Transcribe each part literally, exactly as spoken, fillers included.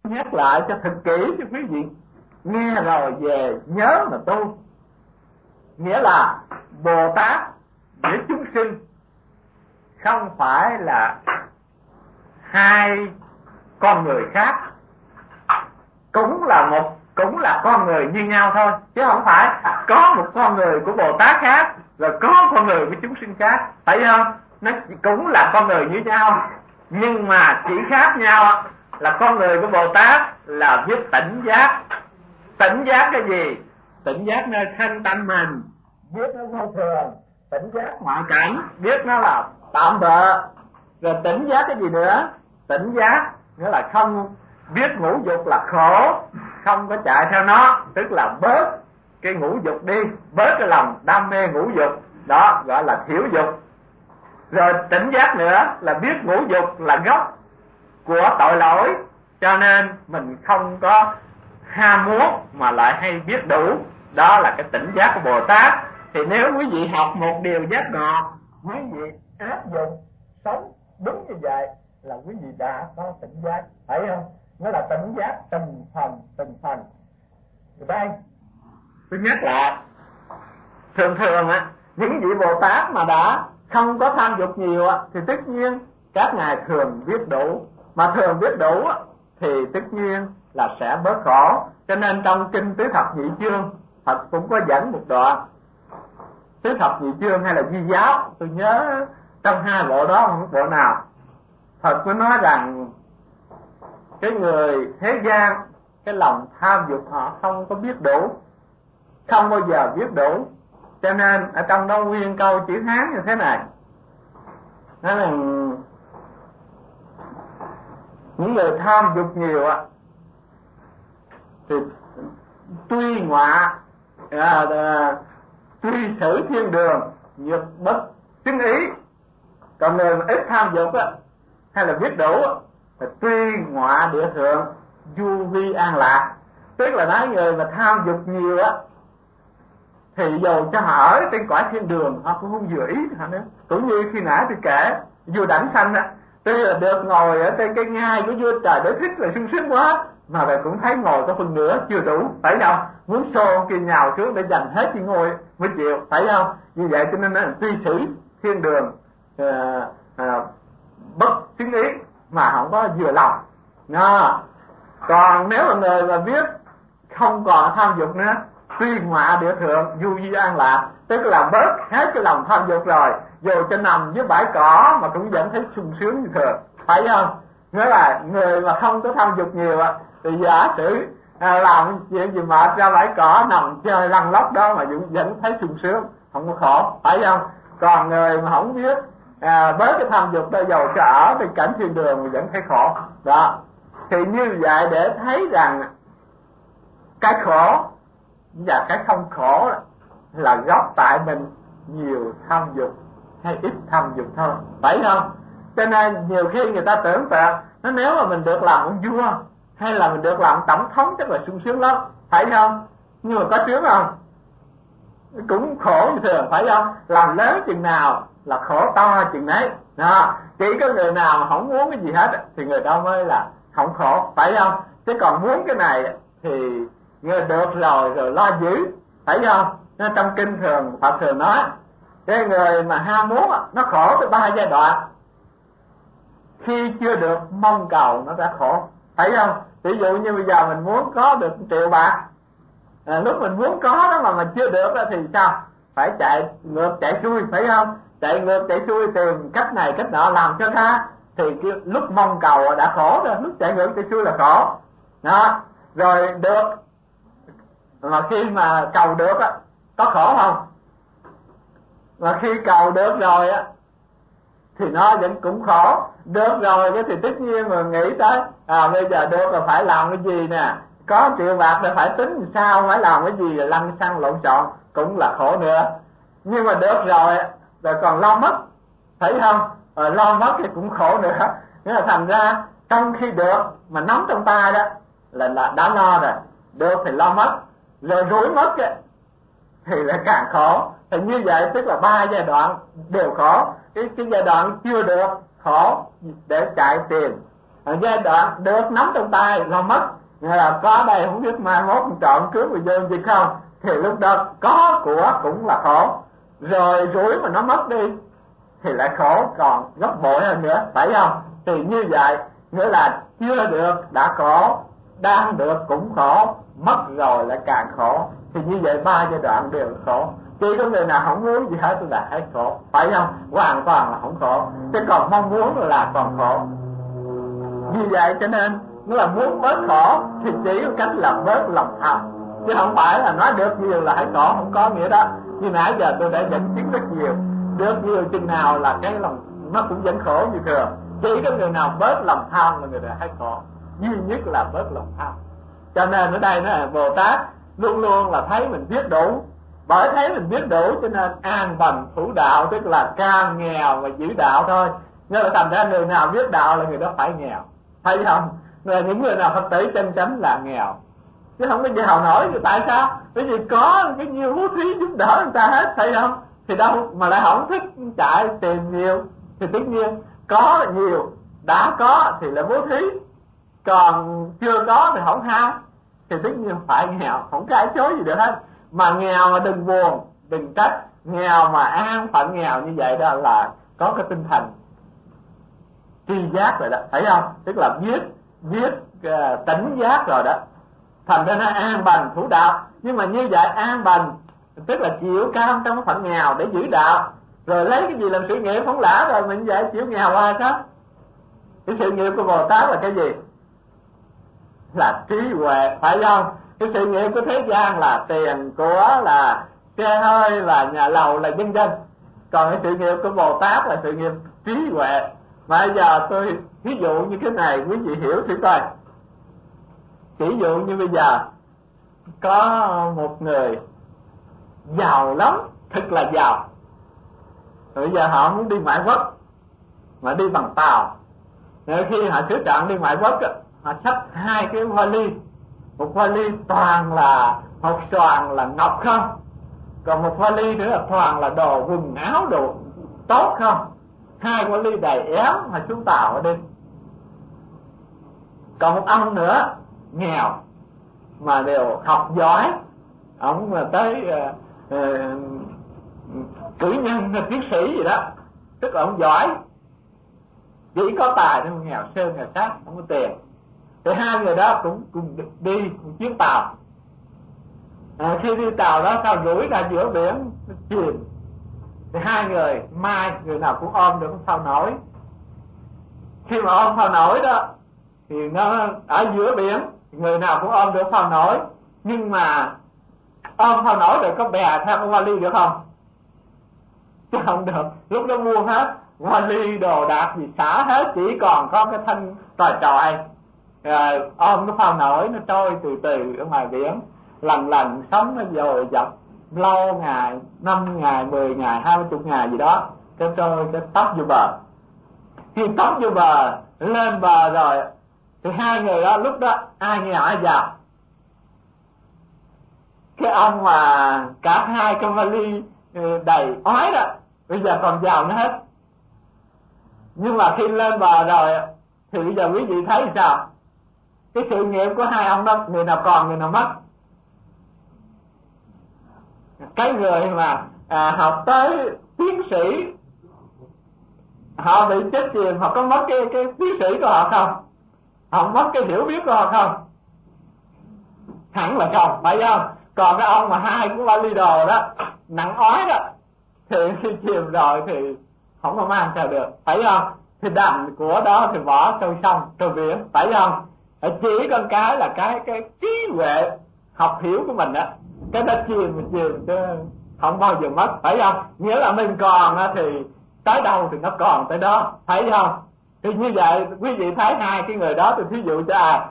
Nhắc lại cho thật kỹ cho quý vị nghe rồi về nhớ mà tu. Nghĩa là Bồ Tát với chúng sinh không phải là hai con người khác, cũng là một cũng là con người như nhau thôi, chứ không phải có một con người của Bồ Tát khác rồi có con người của chúng sinh khác, phải không? Nó cũng là con người như nhau, nhưng mà chỉ khác nhau là con người của Bồ Tát là biết tỉnh giác. Tỉnh giác cái gì? Tỉnh giác nơi thân tâm mình, biết nó vô thường. Tỉnh giác ngoại cảnh, biết nó là tạm bợ. Rồi tỉnh giác cái gì nữa? Tỉnh giác nghĩa là không biết ngũ dục là khổ, không có chạy theo nó, tức là bớt cái ngũ dục đi, bớt cái lòng đam mê ngũ dục, đó gọi là thiểu dục. Rồi tỉnh giác nữa là biết ngũ dục là gốc của tội lỗi, cho nên mình không có ham muốn mà lại hay biết đủ, đó là cái tỉnh giác của Bồ Tát. Thì nếu quý vị học một điều giác ngộ, quý vị áp dụng sống đúng như vậy là quý vị đã có tỉnh giác, phải không? Nó là tỉnh giác từng phần từng phần. Thì đây tôi nhắc lại, thường thường á những vị Bồ Tát mà đã không có tham dục nhiều á thì tất nhiên các ngài thường biết đủ, mà thường biết đủ á thì tất nhiên là sẽ bớt khổ. Cho nên trong kinh Tứ Thập Nhị Chương Phật cũng có dẫn một đoạn Tứ Thập Nhị Chương hay là Di Giáo, tôi nhớ trong hai bộ đó không bộ nào, Phật mới nói rằng cái người thế gian cái lòng tham dục họ không có biết đủ, không bao giờ biết đủ. Cho nên ở trong đó nguyên câu chữ Hán như thế này, nói là những người tham dục nhiều á thì tuy ngọa à, à, tuy xử thiên đường nhược bất chứng ý. Còn người mà ít tham dục á hay là biết đủ á thì tuy ngọa địa thượng du vi an lạc. Tức là nói người mà tham dục nhiều á thì dù cho họ ở trên cõi thiên đường họ cũng không vừa ý họ nữa. Cũng như khi nãy tôi kể vua Đảnh Sanh á, tức là được ngồi ở trên cái ngai của vua trời để thích là sung sướng quá, mà lại cũng thấy ngồi có phần nữa chưa đủ, phải không? Muốn xô kia nhào xuống để giành hết cái ngôi mới chịu, phải không? Như vậy cho nên nó tuy xử thiên đường à, à, bất chứng ý mà không có vừa lòng. Đó. Còn nếu mà người mà biết không còn tham dục nữa, tuy ngọa địa thượng du di an lạc, tức là bớt hết cái lòng tham dục rồi, dù cho nằm dưới bãi cỏ mà cũng vẫn thấy sung sướng như thường, phải không? Nghĩa là người mà không có tham dục nhiều á thì giả sử à, làm chuyện gì mệt ra bãi cỏ nằm chơi lăn lóc đó mà vẫn, vẫn thấy sung sướng, không có khổ, phải không? Còn người mà không biết à, bớt cái tham dục đó, dầu cho ở bên cảnh thiên đường mà vẫn thấy khổ. Đó thì như vậy để thấy rằng cái khổ và cái không khổ là gốc tại mình nhiều tham dục hay ít tham dục thôi, phải không? Cho nên nhiều khi người ta tưởng tượng nó nếu mà mình được làm ông vua hay là mình được làm tổng thống chắc là sung sướng lắm, phải không? Nhưng mà có sướng không? Cũng khổ như thường, phải không? Làm lớn chừng nào là khổ to chừng đấy. Đó. Chỉ có người nào mà không muốn cái gì hết thì người đó mới là không khổ, phải không? Chứ còn muốn cái này thì người được rồi rồi lo giữ, phải không? Nên trong kinh thường Phật thường nói cái người mà ham muốn nó khổ tới ba giai đoạn. Khi chưa được mong cầu nó đã khổ, phải không? Ví dụ như bây giờ mình muốn có được một triệu bạc, à, lúc mình muốn có đó mà mình chưa được đó thì sao? Phải chạy ngược chạy xuôi, phải không? Chạy ngược chạy xuôi tìm cách này cách nọ làm cho ra, thì cái lúc mong cầu đã khổ rồi, lúc chạy ngược chạy xuôi là khổ. Đó, rồi được, mà khi mà cầu được á có khổ không? Mà khi cầu được rồi á thì nó vẫn cũng khổ. Được rồi cái thì tất nhiên mà nghĩ tới à bây giờ được là phải làm cái gì nè, có triệu bạc là phải tính làm sao, phải làm cái gì rồi lăn xăng lộn xộn cũng là khổ nữa. Nhưng mà được rồi rồi còn lo mất, thấy không? Rồi lo mất thì cũng khổ nữa. Nghĩa là thành ra trong khi được mà nắm trong tay đó là, là đã lo rồi, được thì lo mất, rồi rủi mất ấy, thì lại càng khổ. Thì như vậy tức là ba giai đoạn đều khổ. Cái, cái giai đoạn chưa được khổ để chạy tìm ở giai đoạn được nắm trong tay rồi mất, nghĩa là có đây không biết mai mốt trọn cướp người dân gì không, thì lúc đó có của cũng là khổ, rồi rủi mà nó mất đi thì lại khổ còn gấp bội hơn nữa, phải không? Thì như vậy nghĩa là chưa được đã khổ, đang được cũng khổ, mất rồi lại càng khổ, thì như vậy ba giai đoạn đều khổ. Chỉ có người nào không muốn gì hết là hết khổ, phải không? Hoàn toàn là không khổ, chứ còn mong muốn là còn khổ. Vì vậy cho nên nó là muốn bớt khổ thì chỉ có cách là bớt lòng tham, chứ không phải là nói được nhiều là hết khổ, không có nghĩa đó. Như nãy giờ tôi đã dẫn chứng rất nhiều, được nhiều chừng nào là cái lòng nó cũng vẫn khổ như thường. Chỉ có người nào bớt lòng tham là người đã hết khổ, duy nhất là bớt lòng tham. Cho nên ở đây nó là Bồ Tát luôn luôn là thấy mình biết đủ, bởi thấy mình biết đủ cho nên an bần thủ đạo, tức là càng nghèo mà giữ đạo thôi. Nên là thành ra người nào biết đạo là người đó phải nghèo, thấy không? Rồi những người nào Phật tử chân chánh là nghèo, chứ không có giàu nổi. Thì tại sao? Bởi vì có cái nhiều bố thí giúp đỡ người ta hết, thấy không? Thì đâu mà lại không thích chạy tìm nhiều, thì tất nhiên có là nhiều, đã có thì là bố thí, còn chưa có thì không ham, thì tất nhiên phải nghèo, không cãi chối gì được hết. Mà nghèo mà đừng buồn, đừng trách, nghèo mà an phận nghèo như vậy đó là có cái tinh thần tri giác rồi đó, thấy không? Tức là biết biết uh, tỉnh giác rồi đó, thành ra nó an bần thủ đạo. Nhưng mà như vậy an bần tức là chịu cam trong phận nghèo để giữ đạo, rồi lấy cái gì làm sự nghiệp không lẽ rồi mình vậy chịu nghèo hoài sao? Cái sự nghiệp của Bồ Tát là cái gì? Là trí huệ, phải không? Cái sự nghiệp của thế gian là tiền của, là xe hơi, là nhà lầu, là vân vân. Còn cái sự nghiệp của Bồ Tát là sự nghiệp trí huệ. Mà bây giờ tôi ví dụ như cái này quý vị hiểu thử coi. Ví dụ như bây giờ có một người giàu lắm, thật là giàu, rồi bây giờ họ muốn đi ngoại quốc mà đi bằng tàu. Rồi khi họ sửa chọn đi ngoại quốc, họ xách hai cái vali, một vali toàn là hột xoàn là ngọc không, còn một vali nữa là toàn là đồ quần áo đồ tốt không. Hai vali đầy éo mà xuống tàu ở đi. Còn một ông nữa nghèo mà đều học giỏi, ông mà tới uh, uh, cử nhân hay tiến sĩ gì đó, tức là ông giỏi, chỉ có tài nhưng nghèo sơn nghèo sát, không có tiền. Thì hai người đó cũng cùng đi một chuyến tàu. À, khi đi tàu đó sao rủi ra giữa biển chìm, thì hai người mai người nào cũng ôm được phao nổi. Khi mà ôm phao nổi đó thì nó ở giữa biển, người nào cũng ôm được phao nổi, nhưng mà ôm phao nổi rồi có bè theo con vali được không? Chứ không được. Lúc đó mua hết vali đồ đạc gì xả hết, chỉ còn có cái thân tròi tròi, rồi ôm cái phao nổi nó trôi từ từ ở ngoài biển, lần lần sống nó dồi dập lâu ngày, năm ngày, mười ngày, hai mươi chục ngày gì đó, cái trôi cái tóc vô bờ. Khi tóc vô bờ, lên bờ rồi thì hai người đó lúc đó ai nghèo ai giàu? Cái ông mà cả hai cái vali đầy ói đó bây giờ còn giàu nữa hết. Nhưng mà khi lên bờ rồi thì bây giờ quý vị thấy sao? Cái sự nghiệp của hai ông đó, người nào còn người nào mất. Cái người mà à, học tới tiến sĩ, họ bị chết chìm, họ có mất cái, cái tiến sĩ của họ không? Họ mất cái hiểu biết của họ không? Hẳn là không, phải không? Còn cái ông mà hai cũng vali đồ đó, nặng ói đó, thì khi chìm rồi thì không có mang theo được, phải không? Thì đành của đó thì bỏ trôi sông, trôi biển, phải không? Chỉ con cái là cái cái trí huệ học hiểu của mình đó, cái đó chìm mình chìm chứ không bao giờ mất, phải không? Nghĩa là mình còn thì tới đâu thì nó còn tới đó, phải không? Thì như vậy quý vị thấy hai cái người đó, tôi thí dụ cho ai?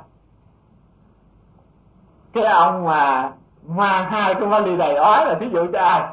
Cái ông mà mang hai cái vali đầy ói là thí dụ cho ai?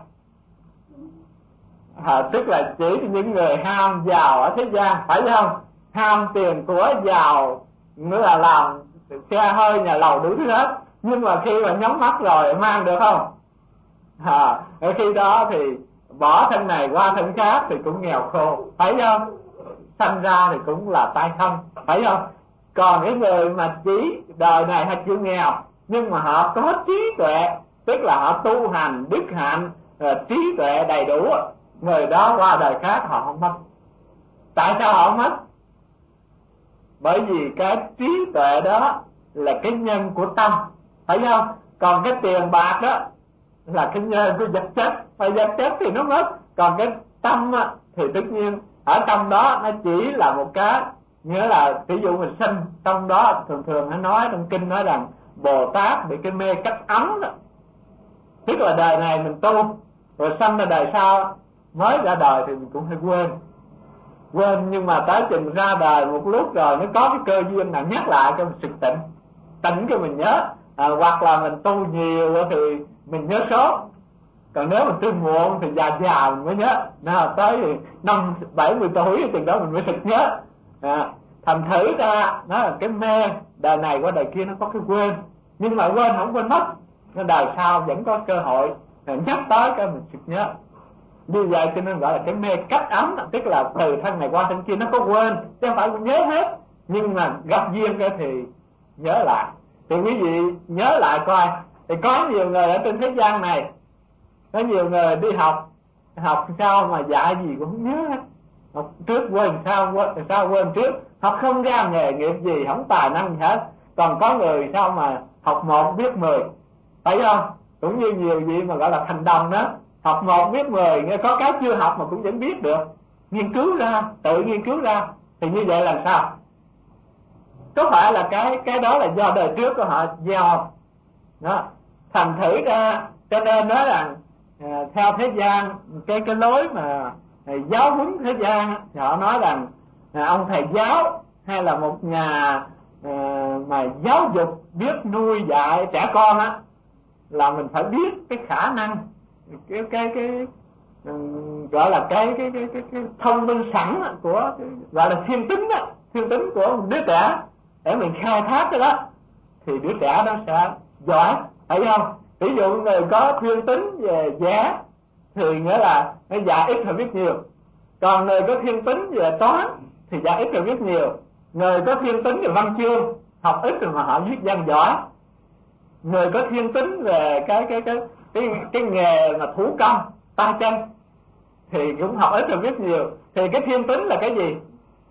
À, tức là chỉ những người ham giàu ở thế gian, phải không? Ham tiền của giàu, nữa là làm xe hơi nhà lầu đủ thứ hết. Nhưng mà khi mà nhắm mắt rồi mang được không? À, ở khi đó thì bỏ thân này qua thân khác thì cũng nghèo khổ, phải không? Sanh ra thì cũng là tay không, phải không? Còn cái người mà chỉ đời này họ chịu nghèo nhưng mà họ có trí tuệ, tức là họ tu hành đức hạnh, trí tuệ đầy đủ, người đó qua đời khác họ không mất. Tại sao họ không mất? Bởi vì cái trí tuệ đó là cái nhân của tâm, phải không? Còn cái tiền bạc đó là cái nhân của vật chất, phải vật chất thì nó mất. Còn cái tâm á, thì tất nhiên ở trong đó nó chỉ là một cái, nghĩa là ví dụ mình sinh trong đó, thường thường nó nói trong kinh nói rằng Bồ Tát bị cái mê cách ấm đó, tức là đời này mình tu rồi sanh ra đời sau, mới ra đời thì mình cũng hay quên quên nhưng mà tới chừng ra đời một lúc rồi nó có cái cơ duyên nào nhắc lại cho mình sực tỉnh tỉnh cho mình nhớ. À, hoặc là mình tu nhiều thì mình nhớ sớm, còn nếu mình tu muộn thì già già mình mới nhớ. Nào tới thì năm bảy mươi tuổi chừng đó mình mới sực nhớ. À, thành thử ra nó là cái mê, đời này qua đời kia nó có cái quên, nhưng mà quên không quên mất, nên đời sau vẫn có cơ hội nhắc tới cái mình sực nhớ. Như vậy cho nên gọi là cái mê cách ấm, tức là từ thân này qua thân kia nó có quên chứ không phải nhớ hết, nhưng mà gặp duyên cái thì nhớ lại. Thì quý vị nhớ lại coi, thì có nhiều người ở trên thế gian này, có nhiều người đi học học sao mà dạy gì cũng không nhớ hết, học trước quên sao quên sao quên trước, học không ra nghề nghiệp gì, không tài năng gì hết. Còn có người sao mà học một biết mười, phải không? Cũng như nhiều vị mà gọi là thành đồng đó, học một biết mười, nghe có cái chưa học mà cũng vẫn biết được, nghiên cứu ra, tự nghiên cứu ra. Thì như vậy là sao? Có phải là cái cái đó là do đời trước của họ gieo không? Đó, thành thử ra cho nên nói rằng à, theo thế gian cái cái lối mà à, giáo huấn thế gian thì họ nói rằng à, ông thầy giáo hay là một nhà à, mà giáo dục biết nuôi dạy trẻ con á, là mình phải biết cái khả năng, cái cái cái um, gọi là cái cái cái cái, cái thông minh sẵn của cái, gọi là thiên tính á, thiên tính của một đứa trẻ, để mình khai thác cái đó thì đứa trẻ nó sẽ giỏi, phải không? Ví dụ người có thiên tính về vẽ thì nghĩa là nó dạy ít rồi biết nhiều, còn người có thiên tính về toán thì dạy ít rồi biết nhiều. Người có thiên tính về văn chương học ít rồi mà họ viết văn giỏi. Người có thiên tính về cái cái cái cái cái nghề mà thủ công tay chân thì cũng học ít rồi biết nhiều. Thì cái thiên tính là cái gì?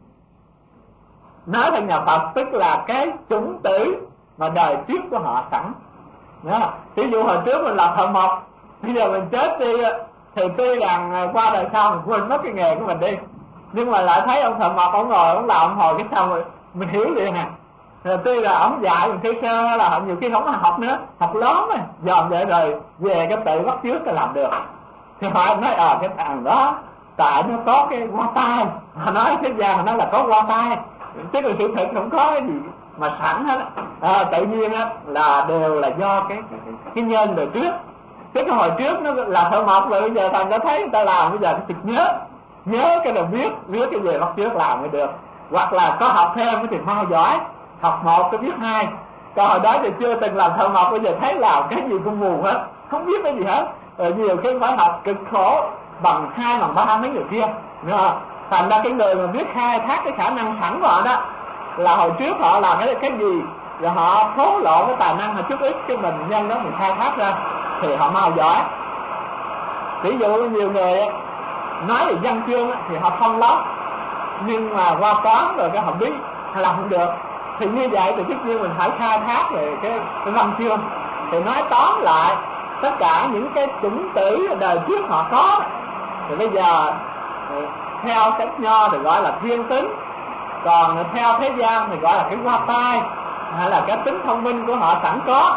Nói theo nhà Phật tức là cái chủng tử mà đời trước của họ sẵn. Đó. Ví dụ hồi trước mình làm thợ mộc, bây giờ mình chết đi thì tuy rằng qua đời sau mình quên mất cái nghề của mình đi, nhưng mà lại thấy ông thợ mộc ông ngồi ông làm ông hồi cái xong rồi mình hiểu liền à. Rồi tuy là ông dạy mình sơ sơ là nhiều khi không có học nữa, học lớn rồi dòm vậy rồi về cái tự bắt chước cái làm được. Thì họ nói ờ à, cái thằng đó tại nó có cái qua tay, họ nói thế gian họ nói là có qua tay, chứ còn sự thật không có cái gì mà sẵn hết. À, tự nhiên á là đều là do cái cái, cái, cái nhân đời trước. Chứ cái hồi trước nó là thợ mộc rồi bây giờ thành đã thấy người ta làm, bây giờ cái thực nhớ nhớ cái là viết viết cái về bắt chước làm mới được. Hoặc là có học thêm thì mau giỏi, học một cái biết hai. Còn hồi đó thì chưa từng làm thợ mộc, bây giờ thấy làm cái gì cũng mù hết, không biết cái gì hết. Rồi nhiều cái phải học cực khổ bằng hai bằng ba mấy người kia. Rồi thành ra cái người mà biết khai thác cái khả năng sẵn của họ đó, là hồi trước họ làm cái cái gì rồi họ thố lộ cái tài năng họ chút ít cái mình nhân đó mình khai thác ra thì họ mau giỏi. Ví dụ nhiều người nói về văn chương thì họ không lắm, nhưng mà qua toán rồi cái họ biết hay làm không được. Thì như vậy thì tất nhiên mình phải khai thác về cái, cái văn chương. Thì nói tóm lại tất cả những cái chủng tử đời trước họ có, thì bây giờ theo cách nho thì gọi là thiên tính, còn theo thế gian thì gọi là cái qua tay, hay là cái tính thông minh của họ sẵn có.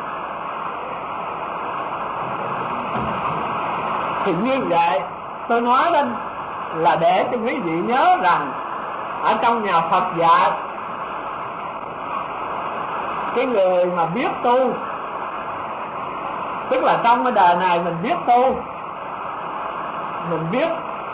Thì như vậy tôi nói lên là để cho quý vị nhớ rằng ở trong nhà Phật dạy cái người mà biết tu, tức là trong cái đời này mình biết tu, mình biết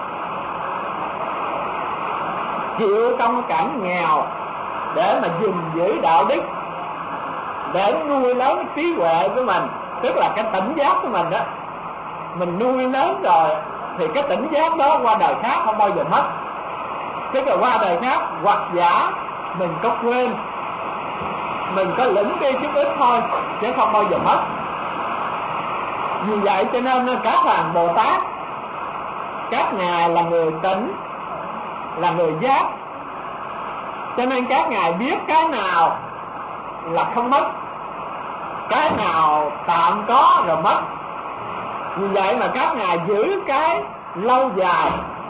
chịu trong cảnh nghèo để mà gìn giữ đạo đức, để nuôi lớn trí huệ của mình, tức là cái tỉnh giác của mình đó. Mình nuôi lớn rồi thì cái tỉnh giác đó qua đời khác không bao giờ mất. Tức là qua đời khác hoặc giả mình có quên, mình có lĩnh đi chút ít thôi chứ không bao giờ mất. Vì vậy cho nên các hàng Bồ Tát, các ngài là người tỉnh, là người giác, cho nên các ngài biết cái nào là không mất, cái nào tạm có rồi mất. Vì vậy mà các ngài giữ cái lâu dài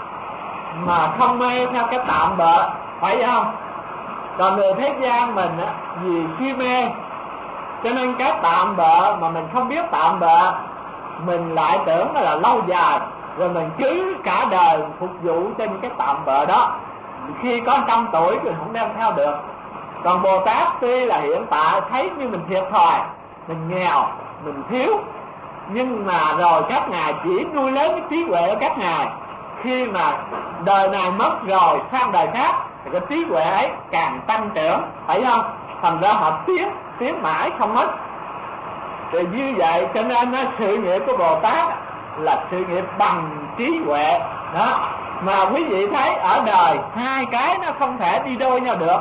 mà không mê theo cái tạm bợ, phải không? Còn người thế gian mình á, vì si mê cho nên cái tạm bợ mà mình không biết tạm bợ, mình lại tưởng nó là lâu dài, rồi mình cứ cả đời phục vụ trên cái tạm bợ đó. Khi có trăm tuổi thì không đem theo được. Còn Bồ Tát tuy là hiện tại thấy như mình thiệt thòi, mình nghèo, mình thiếu, nhưng mà rồi các ngài chỉ nuôi lớn cái trí huệ của các ngài. Khi mà đời này mất rồi sang đời khác thì cái trí huệ ấy càng tăng trưởng, phải không? Thành ra họ tiến tiến mãi không mất. Thì như vậy cho nên nó sự nghiệp của Bồ Tát là sự nghiệp bằng trí huệ đó. Mà quý vị thấy ở đời hai cái nó không thể đi đôi nhau được.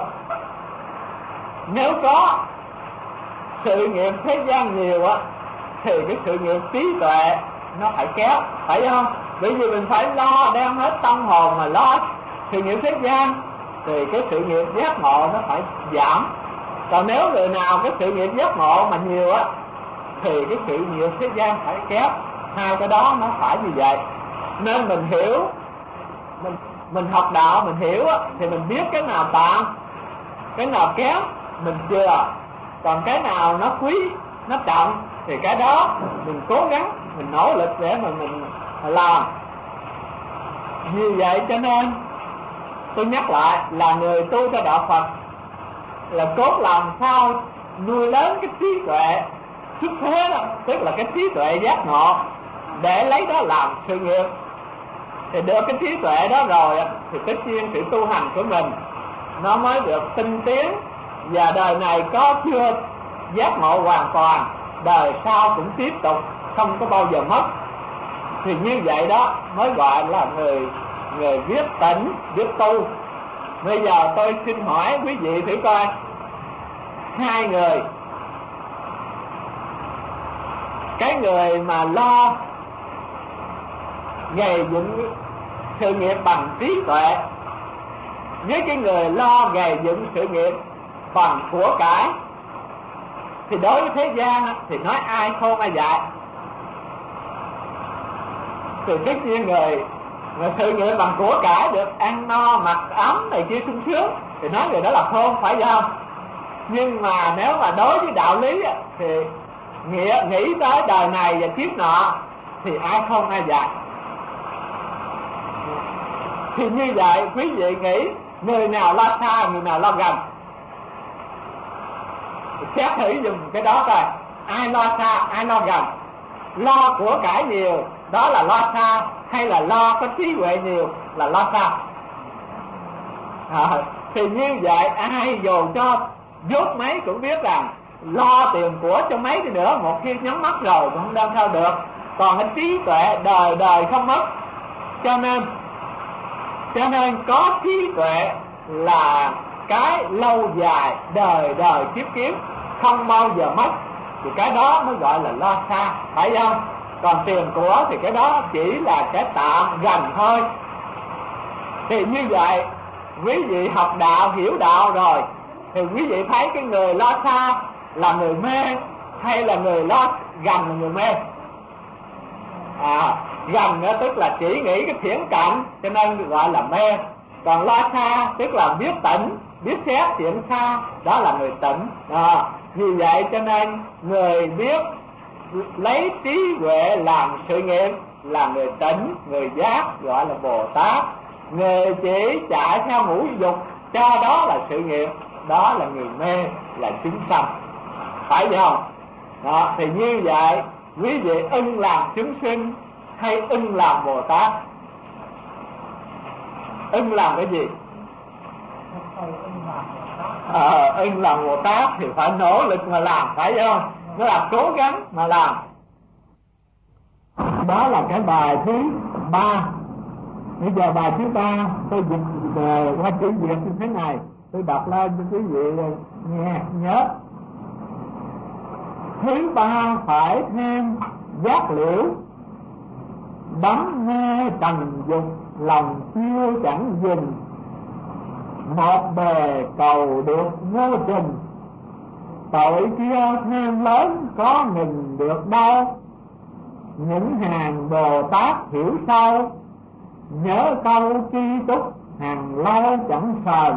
Nếu có sự nghiệp thế gian nhiều á thì cái sự nghiệp trí tuệ nó phải kéo, phải không? Bởi vì mình phải lo đem hết tâm hồn mà lo sự nghiệp thế gian thì cái sự nghiệp giác ngộ nó phải giảm. Còn nếu người nào cái sự nghiệp giác ngộ mà nhiều á thì cái sự nghiệp thế gian phải kéo. Hai cái đó nó phải như vậy. Nên mình hiểu, mình mình học đạo mình hiểu á thì mình biết cái nào tạm, cái nào kéo mình chừa. Còn cái nào nó quý, nó trọng thì cái đó mình cố gắng, mình nỗ lực để mà mình làm. Vì vậy cho nên tôi nhắc lại là người tu cho đạo Phật là cốt làm sao nuôi lớn cái trí tuệ xuất thế đó, tức là cái trí tuệ giác ngộ, để lấy đó làm sự nghiệp. Thì được cái trí tuệ đó rồi thì tất nhiên sự tu hành của mình nó mới được tinh tiến, và đời này có chưa giác ngộ hoàn toàn, đời sau cũng tiếp tục không có bao giờ mất. Thì như vậy đó mới gọi là người người biết tỉnh, biết tu. Bây giờ tôi xin hỏi quý vị thử coi, hai người, cái người mà lo gầy dựng sự nghiệp bằng trí tuệ với cái người lo gầy dựng sự nghiệp bằng của cải, thì đối với thế gian thì nói ai khôn ai dại? Thì tất nhiên người người sự nghiệp bằng của cải được ăn no mặc ấm này kia sung sướng thì nói người đó là khôn, phải không? Nhưng mà nếu mà đối với đạo lý thì nghĩa nghĩ tới đời này và kiếp nọ thì ai khôn ai dại? Thì như vậy quý vị nghĩ người nào lo xa, người nào lo gần? Xét thử dùng cái đó coi, ai lo xa, ai lo gần? Lo của cải nhiều đó là lo xa, hay là lo có trí huệ nhiều là lo xa? À, thì như vậy ai dù cho dốt mấy cũng biết rằng lo tiền của cho mấy đi nữa, một khi nhắm mắt rồi cũng không đem theo được. Còn cái trí tuệ đời đời không mất. Cho nên cho nên có trí tuệ là cái lâu dài, đời đời kiếp kiếp không bao giờ mất, thì cái đó mới gọi là lo xa, phải không? Còn tiền của thì cái đó chỉ là cái tạm gần thôi. Thì như vậy quý vị học đạo, hiểu đạo rồi thì quý vị thấy cái người lo xa là người mê hay là người lo gần là người mê? À, gần đó tức là chỉ nghĩ cái thiển cận cho nên gọi là mê. Còn lo xa tức là biết tỉnh, biết xét chuyện xa, đó là người tỉnh. À, vì vậy cho nên người biết lấy trí huệ làm sự nghiệp là người tỉnh, người giác, gọi là Bồ Tát. Người chỉ chạy theo ngũ dục cho đó là sự nghiệp, đó là người mê, là chúng sanh, phải không? Đó, thì như vậy quý vị ưng làm chúng sinh hay ưng làm Bồ Tát? Ưng làm cái gì? Ờ, ưng làm Bồ Tát thì phải nỗ lực mà làm, phải không? Nó là cố gắng mà làm. Đó là cái bài thứ ba. Bây giờ bài thứ ba tôi dịch uh, qua chữ Việt như thế này: tôi đọc lên cho quý vị nghe nhớ. Thứ ba phải thêm giác liễu, đắm mê trần dục lòng chiêu chẳng dừng, một bề cầu được vô trình, tội kia thêm lớn có ngừng được đâu. Những hàng Bồ Tát hiểu sâu, nhớ câu tri túc hàng lâu chẳng sờn.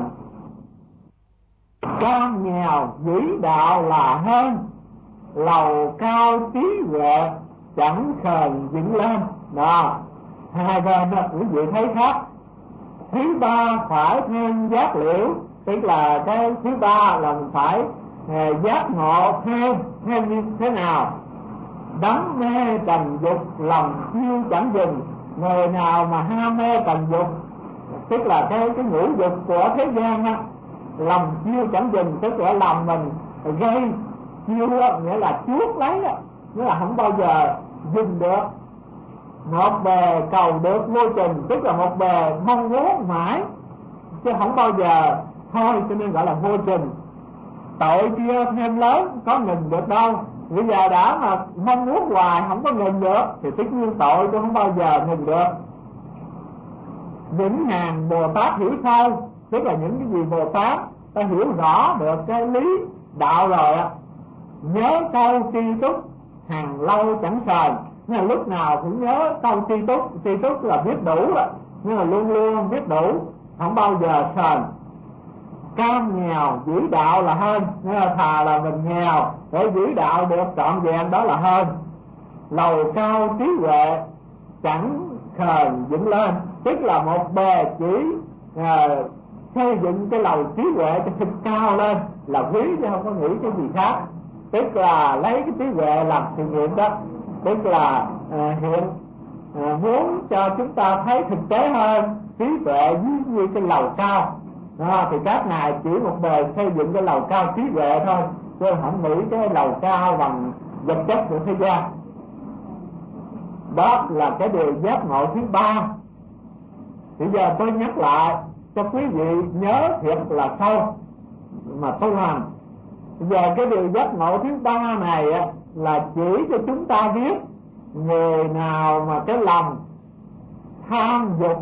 Con nghèo dĩ đạo là hơn, lầu cao trí huệ chẳng khờn dựng lên. Đó, hai bên đó quý vị thấy khác. Thứ ba phải thêm giác liễu, tức là cái thứ ba là mình phải à, giác ngộ thêm. Thêm như thế nào? Đắm mê trần dục lòng chiêu chẳng dừng. Người nào mà ham mê trần dục, tức là cái cái ngũ dục của thế gian á, lòng chiêu chẳng dừng, tức là lòng mình gây chiêu đó, nghĩa là chuốc lấy đó, nghĩa là không bao giờ dừng được. Một bề cầu được vô trình, tức là một bề mong muốn mãi chứ không bao giờ thôi, cho nên gọi là vô trình. Tội kia thêm lớn có ngừng được đâu. Bây giờ đã mà mong muốn hoài không có ngừng được thì tất nhiên tội cũng không bao giờ ngừng được. Những hàng Bồ Tát hiểu sâu, tức là những cái gì Bồ Tát ta hiểu rõ được cái lý đạo rồi á, nhớ câu tri túc hàng lâu chẳng sờn. Nhưng mà lúc nào cũng nhớ câu tri túc. Tri túc là biết đủ đó, nhưng mà luôn luôn biết đủ, không bao giờ sờn. Cam nghèo giữ đạo là hơn, nên là thà là mình nghèo để giữ đạo được trọn vẹn, đó là hơn. Lầu cao trí huệ chẳng khờn dựng lên, tức là một bề chỉ à, xây dựng cái lầu trí huệ cho thật cao lên là quý, chứ không có nghĩ cái gì khác. Tức là lấy cái trí huệ làm sự nghiệp đó, tức là à, hiện à, muốn cho chúng ta thấy thực tế hơn trí huệ như, như cái lầu cao. Đó, thì các ngài chỉ một bề xây dựng cái lầu cao trí huệ thôi, chứ không nghĩ cái lầu cao bằng vật chất của thế gian. Đó là cái điều giác ngộ thứ ba. Bây giờ tôi nhắc lại cho quý vị nhớ thiệt là sâu mà tu hành. Bây giờ cái điều giác ngộ thứ ba này á, là chỉ cho chúng ta biết người nào mà cái lòng tham dục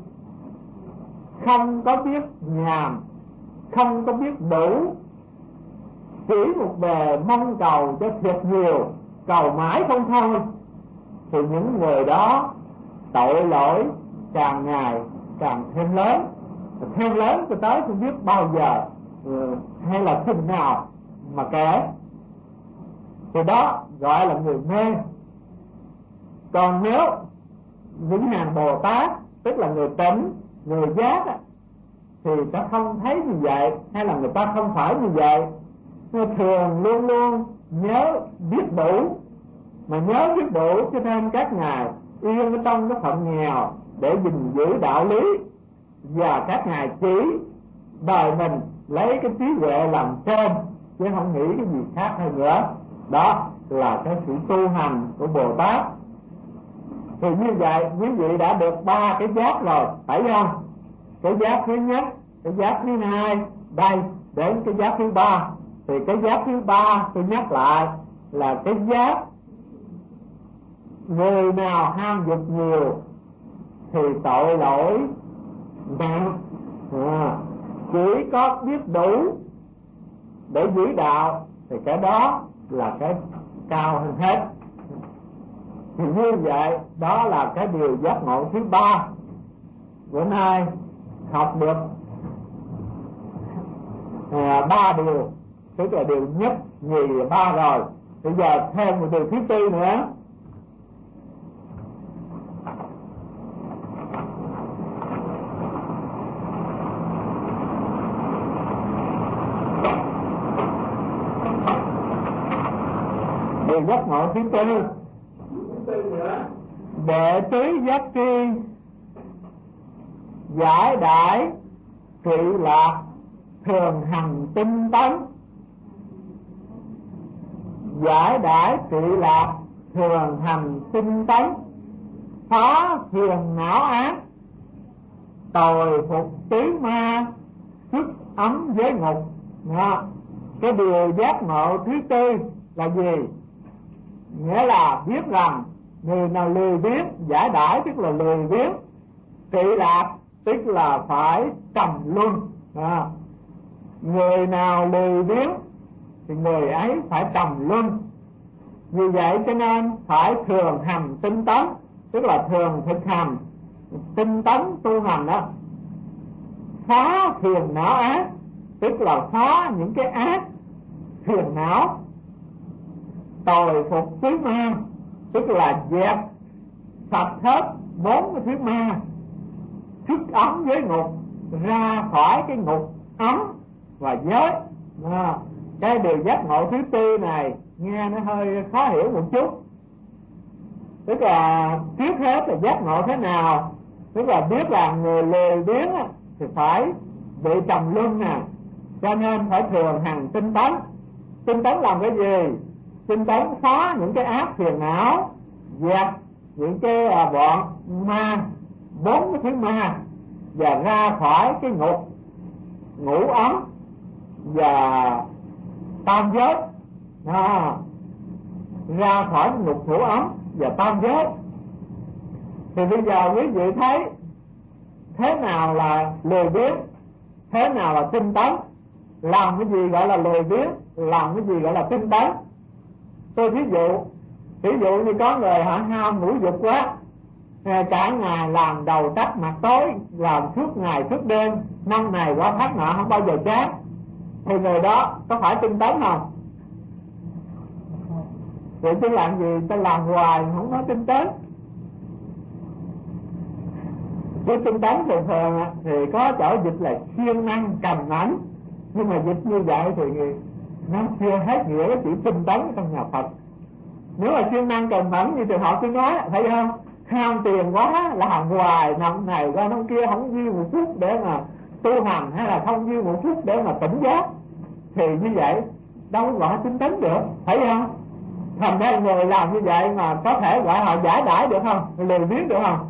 không có biết nhàn, không có biết đủ, chỉ một bề mong cầu cho thiệt nhiều, cầu mãi không thôi, thì những người đó tội lỗi càng ngày càng thêm lớn. Thêm lớn cho tới không biết bao giờ hay là chừng nào mà kể. Thì đó gọi là người mê. Còn nếu những hàng Bồ Tát, tức là người tỉnh, người giác á, thì ta không thấy như vậy, hay là người ta không phải như vậy. Người thường luôn luôn nhớ biết đủ, mà nhớ biết đủ cho nên các ngài yên ở trong cái phận nghèo để gìn giữ đạo lý, và các ngài chỉ đời mình lấy cái trí huệ làm trên, chứ không nghĩ cái gì khác hơn nữa. Đó là cái sự tu hành của Bồ Tát. Thì như vậy quý vị đã được ba cái giác rồi, phải không? Cái giác thứ nhất, cái giác thứ hai, đây đến cái giác thứ ba. Thì cái giác thứ ba tôi nhắc lại là cái giác người nào ham dục nhiều thì tội lỗi nặng, à, chỉ có biết đủ để giữ đạo thì cái đó là cái cao hơn hết. Thì như vậy đó là cái điều giác ngộ thứ ba. Bữa nay học được à, ba điều, tức là điều nhất, nhì, ba rồi. Bây giờ thêm một điều thứ tư nữa. Điều giác ngộ thứ tư, đệ tứ giác tri giải đãi trị lạc thường hành tinh tấn. Giải đãi trị lạc thường hành tinh tấn, phá phiền não ác, tồi phục tứ ma, xuất ấm giới ngục. Đó. Cái điều giác ngộ thứ tư là gì? Nghĩa là biết rằng người nào lười biếng, giải đãi tức là lười biếng, trị lạc tức là phải trầm luân. Đó. Người nào lười biếng thì người ấy phải trầm luân. Vì vậy cho nên phải thường hành tinh tấn, tức là thường thực hành tinh tấn tu hành đó. Phá phiền não ác, tức là phá những cái ác phiền não. Tồi phục thứ ma, tức là dẹp sạch hết bốn cái thứ ma. Xuất ấm giới ngục, ra khỏi cái ngục ấm và giới. À, cái điều giác ngộ thứ tư này nghe nó hơi khó hiểu một chút. Tức là trước hết là giác ngộ thế nào? Tức là biết là người lười biếng thì phải bị trầm luân nè, cho nên phải thường hành tinh tấn. Tinh tấn làm cái gì? Tinh tấn phá những cái ác phiền não, dẹp những cái à, bọn ma, bốn cái thứ ma, và ra khỏi cái ngục ngủ ấm và tam giới. À, ra khỏi ngục ngủ ấm và tam giới. Thì bây giờ quý vị thấy thế nào là lười biếng, thế nào là tinh tấn, làm cái gì gọi là lười biếng, làm cái gì gọi là tinh tấn. Tôi ví dụ, ví dụ như có người họ ham ngũ dục quá, cả ngày làm đầu tắt mặt tối, làm suốt ngày suốt đêm, năm này qua tháng nọ không bao giờ chán, thì người đó có phải tinh tấn không? Vậy chứ làm gì ta làm hoài không nói tinh tấn. Cái tinh tấn thường thường thì có chỗ dịch là siêng năng cầm ảnh, nhưng mà dịch như vậy thì nó chưa hết nghĩa cái chữ tinh tấn trong nhà Phật. Nếu mà siêng năng cầm ảnh như trường họ tôi nói, thấy không? Ham tiền quá, làm hoài năm này qua năm kia, không dư một phút để mà tu hành, hay là không dư một phút để mà tỉnh giác, thì như vậy đâu gọi tinh tấn được, thấy không? Thành ra người làm như vậy mà có thể gọi họ giải đãi được không? Lười biếng được không?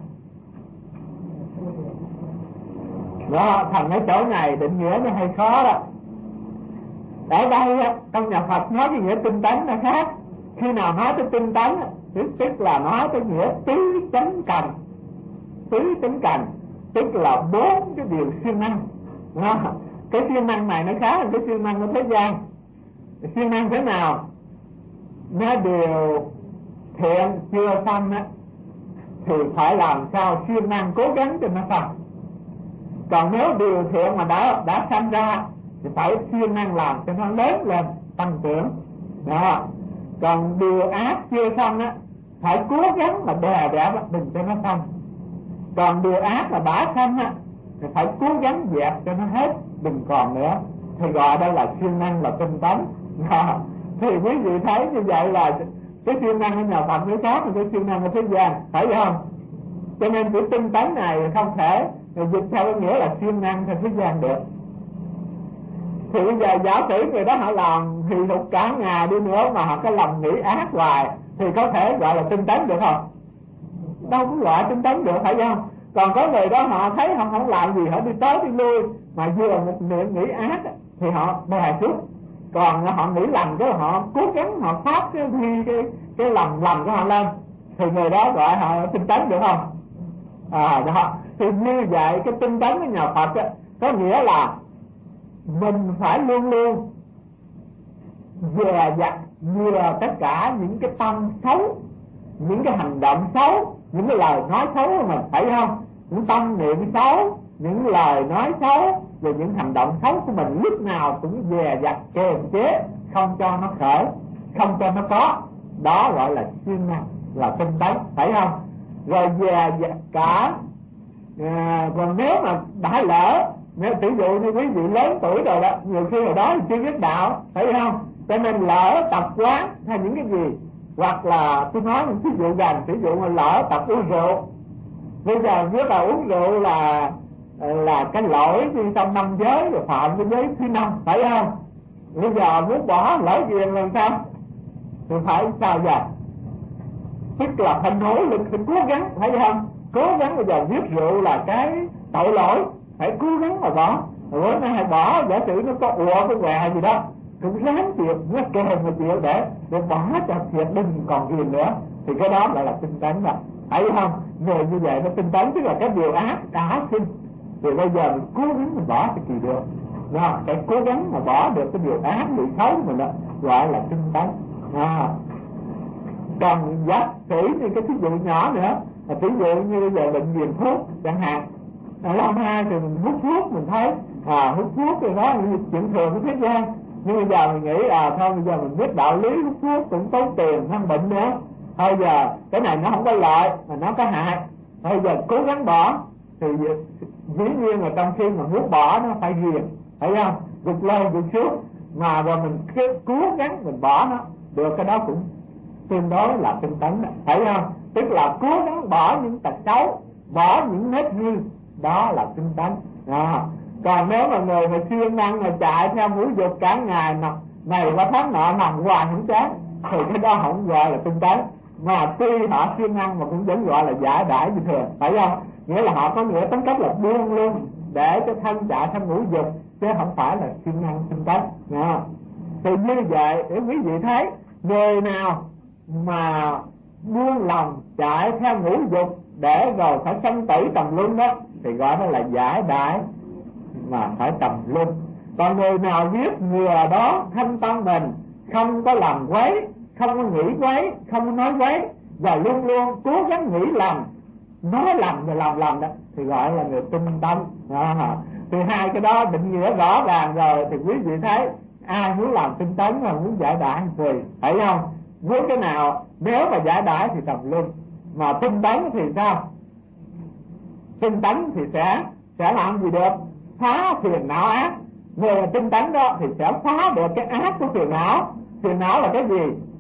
Đó, thành cái chỗ này định nghĩa nó hơi khó đó. Ở đây trong nhà Phật nói cái nghĩa tinh tấn nó khác. Khi nào nói tới tinh tấn tức là nói tới nghĩa tứ chánh cần. Tứ chánh cần tức là bốn cái điều siêng năng. Đó. Cái siêng năng này nó khác hơn cái siêng năng của thế gian. Siêng năng thế nào? Nó điều thiện chưa xong á thì phải làm sao siêng năng cố gắng cho nó xong. Còn nếu điều thiện mà đã đã sanh ra thì phải siêng năng làm cho nó lớn lên, tăng trưởng. Đó. Còn điều ác chưa xong á phải cố gắng mà đè bẹp đừng cho nó xong. Còn điều ác mà đã sanh á thì phải cố gắng dẹp cho nó hết, đừng còn nữa. Thì gọi đây là siêng năng, là tinh tấn. Đó. Thì quý vị thấy như vậy là cái siêng năng ở nhà Phật nó khác với cái siêng năng ở thế gian, phải không? Cho nên cái tinh tấn này không thể dịch theo nghĩa là siêng năng theo thế gian được. Thì bây giờ giả sử người đó họ làm thì lục cả ngày đi nữa mà họ có lòng nghĩ ác hoài thì có thể gọi là tinh tấn được không? Đâu có gọi tinh tấn được, phải không? Còn có người đó họ thấy họ không làm gì, họ đi tới đi lui mà vừa một niệm nghĩ ác thì họ đè xuống. Còn họ nghĩ lành cái họ cố gắng họ phát cái cái cái, cái lòng lành của họ lên thì người đó gọi họ tinh tấn được không? À đó. Thì như vậy cái tinh tấn của nhà Phật á, có nghĩa là mình phải luôn luôn dè dặt vừa tất cả những cái tâm xấu, những cái hành động xấu, những cái lời nói xấu của mình, phải không? Những tâm niệm xấu, những lời nói xấu và những hành động xấu của mình lúc nào cũng dè dặt kiềm chế, không cho nó khởi, không cho nó có. Đó gọi là siêng năng, là tinh tấn, phải không? Rồi dè dặt cả à, còn nếu mà đã lỡ, nếu ví dụ như quý vị lớn tuổi rồi đó, nhiều khi hồi đó thì chưa biết đạo, phải không? Cho nên lỡ tập quán hay những cái gì, hoặc là tôi nói những ví dụ gần, ví dụ mà lỡ tập uống rượu, bây giờ biết là uống rượu là là cái lỗi đi trong năm giới, rồi phạm cái giới thứ năm, phải không? Bây giờ muốn bỏ lỡ ghiền làm sao? Thì phải sao giờ? Tức là phải nỗ lực, phải cố gắng, phải không? Cố gắng bây giờ biết rượu là cái tội lỗi, phải cố gắng mà bỏ. bữa nay bỏ, giả sử nó có ùa cái què gì đó cũng ráng chịu, nó kèm mà chịu để để bỏ cho thiệt đừng còn ghiền nữa, thì cái đó lại là tinh tấn rồi, thấy không? Người như vậy nó tinh tấn, tức là cái điều ác đã sinh thì bây giờ mình cố gắng mình bỏ thì kỳ được, đó, phải cố gắng mà bỏ được cái điều ác điều xấu của mình đó gọi là tinh tấn. À, còn giác sĩ thì cái thí dụ nhỏ nữa, là ví dụ như bây giờ bệnh viện thuốc chẳng hạn, ở lâu hai thì mình hút thuốc mình thấy à hút thuốc thì đó là chuyện thường của thế gian, nhưng bây giờ mình nghĩ à thôi bây giờ mình biết đạo lý hút thuốc cũng tốn tiền mang bệnh nữa, bây giờ cái này nó không có lợi mà nó có hại, bây giờ cố gắng bỏ thì dĩ nhiên là trong khi mà muốn bỏ nó phải ghiền, thấy không? Gục lên gục xuống mà rồi mình cố gắng mình bỏ nó được, cái đó cũng tương đối là tinh tấn, thấy không? Tức là cố gắng bỏ những tật xấu, bỏ những nếp hư, đó là tinh tấn. À, còn nếu mà người mà siêng năng mà chạy theo ngũ dục cả ngày nè, này qua tháng nọ nằm hoài không chán, thì cái đó không gọi là tinh tấn, mà tuy họ siêng năng mà cũng vẫn gọi là giải đãi như thường, phải không? Nghĩa là họ có nghĩa tính cách là buông luôn để cho thân chạy theo ngũ dục, chứ không phải là siêng năng tinh tấn. À, thì như vậy để quý vị thấy, người nào mà buông lòng chạy theo ngũ dục để rồi phải sanh tử tầm luân đó thì gọi nó là giải đãi mà phải tầm luân. Còn người nào biết ngừa đó thanh tâm mình, không có làm quấy, không có nghĩ quấy, không có nói quấy, và luôn luôn cố gắng nghĩ lầm, nói lầm rồi làm lầm đó thì gọi là người tinh tấn. À, thì hai cái đó định nghĩa rõ ràng rồi thì quý vị thấy ai muốn làm tinh tấn mà muốn giải đãi tùy, thấy không? Muốn cái nào, nếu mà giải đãi thì tầm luân, mà tinh tấn thì sao? Tinh tấn thì sẽ sẽ làm gì được? Phá phiền não ác. Người tinh tấn đó thì sẽ phá được cái ác của phiền não. Phiền não là cái gì?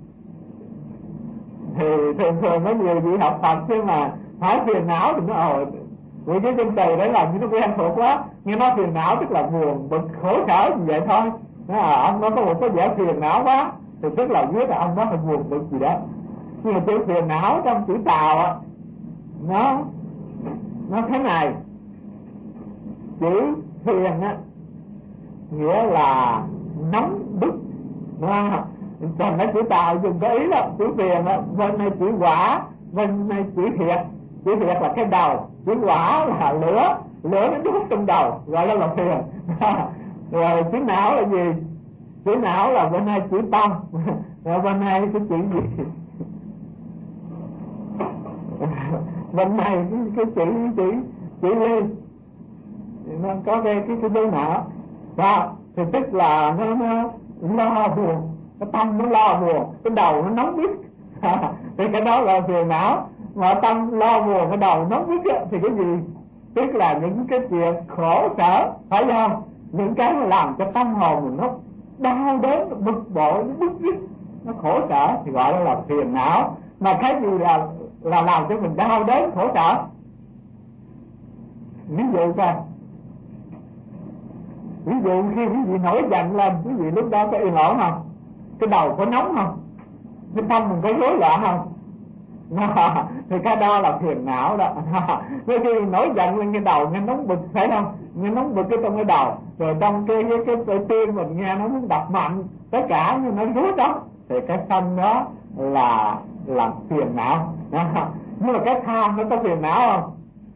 Thì thường thường có nhiều vị học Phật chứ mà hỏi phiền não thì nó ồ, vì cái danh từ đấy làm như nó quen thuộc quá. Nghe nói phiền não tức là buồn, bực, khổ sở như vậy thôi. Nó là ông nó có một cái vẻ phiền não quá thì tức là biết là ông đó phải buồn bực gì đó. Nhưng mà chữ phiền não trong chữ Tàu á, nó nó thế này, chữ phiền á nghĩa là nóng bức, còn cái chữ Tàu dùng có ý đó, chữ phiền á bên này chữ quả, bên này chữ thiệt. Chữ thiệt là cái đầu, chữ quả là lửa, lửa nó đốt trong đầu gọi là là phiền. Rồi chữ não là gì? Chữ não là bên này chữ tâm, rồi bên này cái chữ gì? Bên này cái, cái chữ chữ chữ ly, nó có cái cái cái dấu não đó, thì tức là nó nó lo buồn, cái tâm nó lo buồn, cái đầu nó nóng bức. Thì cái đó là phiền não. Mà tâm lo buồn, cái đầu nóng bức thì cái gì? Tức là những cái chuyện khổ sở, phải không? Những cái mà làm cho tâm hồn mình nó đau đớn, bực bội, nó bức rứt, nó khổ sở thì gọi là phiền não. Mà cái gì là là làm cho mình đau đớn khổ sở? Ví dụ coi, ví dụ khi quý vị nổi giận lên, quý vị lúc đó có yên ổn không? Cái đầu có nóng không? Cái tâm mình có rối loạn không? Nó, thì cái đó là phiền não đó. Đôi khi nổi giận lên cái đầu nghe nóng bực, phải không? Nghe nóng bực cái trong cái đầu, rồi trong cái cái cái, cái tim mình nghe nó muốn đập mạnh, tất cả như nó rối đó, thì cái tâm đó là là phiền não. Nhưng mà cái tham nó có phiền não không?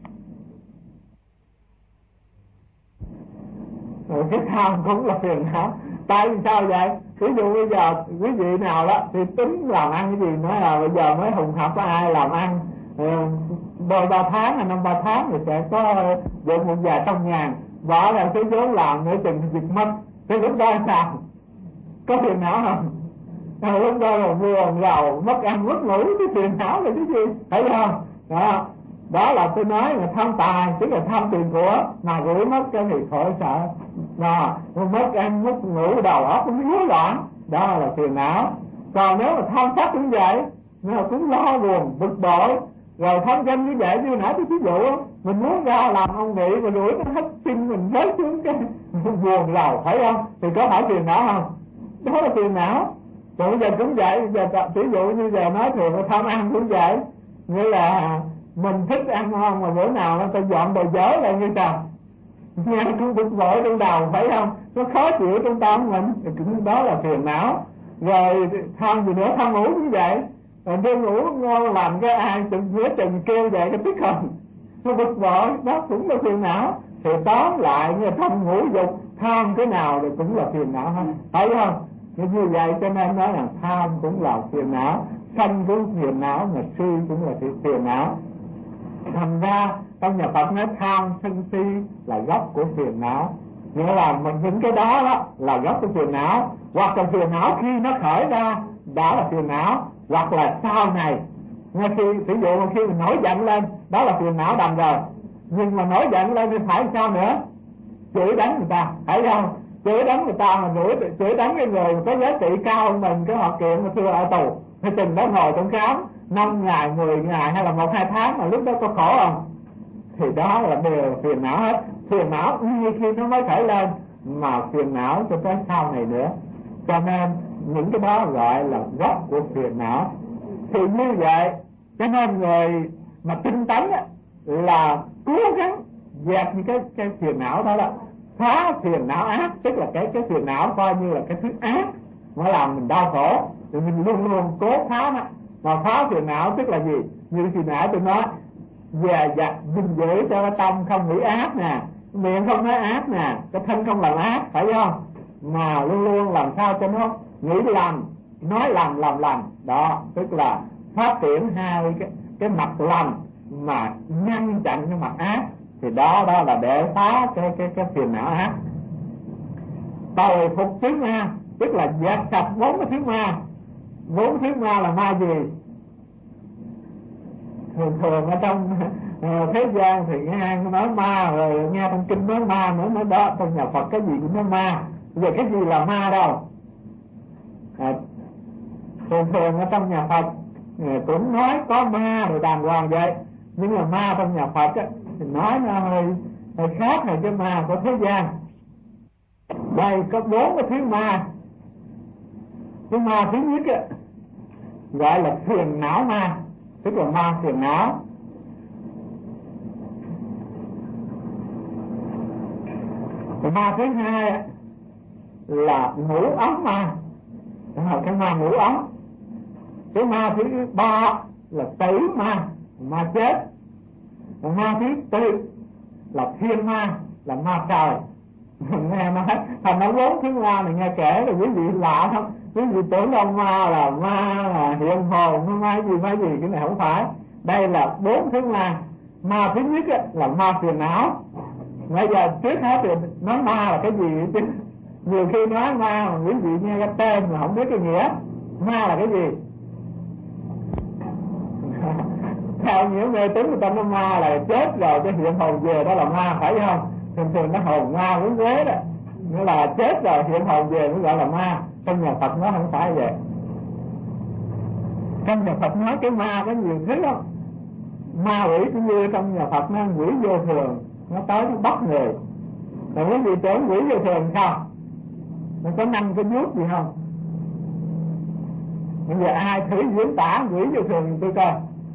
Rồi cái tham cũng là phiền não. Tại vì sao vậy? Ví dụ bây giờ quý vị nào đó thì tính làm ăn cái gì, nói là bây giờ mới hùng hạp có ai làm ăn đôi ba tháng hay năm ba tháng thì sẽ có được một vài trăm ngàn, bỏ ra cái vốn làm nữa chừng việc mất, thì lúc đó sao? Có phiền não không? Rồi lúc đó là buồn rầu, mất ăn mất ngủ, cái phiền não là cái gì? Thấy không? Đó, đó là tôi nói là tham tài, tức là tham tiền của, mà rủi mất cái thì khổ sở. Đó, mất ăn mất ngủ, đầu óc cũng rối loạn, đó là phiền não. Còn nếu mà tham sắc cũng vậy, nó cũng lo buồn, bực bội. Rồi tham danh như vậy, như nãy tôi ví dụ, mình muốn ra làm ông nghị mà rủi nó hết xin mình rớt xuống cái buồn rầu, phải không? Thì có phải phiền não không? Đó là phiền não. Còn bây giờ cũng vậy, bây giờ ví dụ như giờ nói thường là tham ăn cũng vậy, nghĩa là mình thích ăn ngon mà bữa nào nó ta dọn đồ dở lại như sao, nghe cũng bực bội trong đầu, phải không? Nó khó chịu trong tâm mình, cũng đó là phiền não. Rồi tham gì nữa, tham ngủ như vậy. Rồi đi ngủ ngon làm cái ai chừng giữa chừng kêu vậy, cái tức không? Nó bực bội, đó cũng là phiền não. Thì tóm lại như tham ngủ dục, tham cái nào thì cũng là phiền não hết, thấy không? Như vậy cho nên nói là tham cũng là phiền não, sân cũng phiền não, mà si cũng là phiền não. Thành ra trong nhà Phật nói tham sân si là gốc của phiền não. Nghĩa là mình những cái đó đó là gốc của phiền não. Hoặc là phiền não khi nó khởi ra đã là phiền não, hoặc là sau này ngay khi ví dụ khi mình nổi giận lên đó là phiền não đầm rồi. Nhưng mà nổi giận lên thì phải sao nữa? Chửi đánh người ta, thấy không? Chửi đánh người ta mà đuổi chửi đánh cái người có giá trị cao hơn mình, cái họ kiện mà thưa ở tù, hay chừng đó ngồi trong khám năm ngày, mười ngày hay là một hai tháng, mà lúc đó có khổ không? Thì đó là đều phiền não hết. Phiền não như khi nó mới khởi lên, mà phiền não cho tới sau này nữa. Cho nên những cái đó gọi là gốc của phiền não. Thì như vậy cho nên người mà tinh tấn là cố gắng dẹp những cái cái phiền não đó, là phá phiền não ác, tức là cái cái phiền não coi như là cái thứ ác nó làm mình đau khổ, thì mình luôn luôn cố phá nó. Mà phá phiền não tức là gì? Như khi nãy tôi nói, về dặt gìn giữ cho cái tâm không nghĩ ác nè, miệng không nói ác nè, cái thân không làm ác, phải không? Mà luôn luôn làm sao cho nó nghĩ lành, nói lành, làm lành. Đó tức là phát triển hai cái cái mặt lành mà ngăn chặn cái mặt ác. Thì đó đó là để phá cái cái cái phiền não ác. Tồi phục thứ ma tức là dẹp sạch bốn cái thứ ma. Bốn thứ ma là ma gì? Thường thường ở trong uh, thế gian thì nghe nói ma, rồi nghe trong kinh nói ma nữa, nói đó trong nhà Phật cái gì cũng nói ma. Giờ cái gì là ma đâu? À, thường thường ở trong nhà Phật uh, cũng nói có ma rồi đàng hoàng vậy, nhưng mà ma trong nhà Phật á, thì nói nó hơi, hơi khác rồi cái ma của thế gian. Đây có bốn cái thứ ma. Cái ma thứ nhất á, gọi là phiền não ma, tức là ma phiền não. Cái ma thứ hai là ngủ ấm ma, đó là cái ma ngủ ấm. Cái ma thứ ba là tử ma, ma chết. Cái ma thứ tư là thiên ma, là ma trời. Nghe nói thành nó bốn thứ ma này nghe kể là quý vị lạ không? Quý vị tưởng ông ma là ma là hiện hồn, nó ma gì ma gì, cái này không phải. Đây là bốn thứ ma. Ma thứ nhất là ma phiền não. Bây giờ trước hết thì nói ma là cái gì chứ? Nhiều khi nói ma mà quý vị nghe cái tên mà không biết cái nghĩa. Ma là cái gì? Theo những mê tín người ta nói ma là chết rồi cái hiện hồn về, đó là ma, phải không? Thường thường nó hồn ma quấn quế đó, nghĩa là chết rồi hiện hồn về mới gọi là ma. Trong nhà Phật nó không phải vậy. Trong nhà Phật nói cái ma có nhiều thứ lắm. Ma quỷ cũng như trong nhà Phật nó quỷ vô thường, nó tới nó bắt người. Rồi quý vị tưởng quỷ vô thường sao? Nó có năm cái vuốt gì không? Bây giờ ai thử diễn tả quỷ vô thường tôi coi.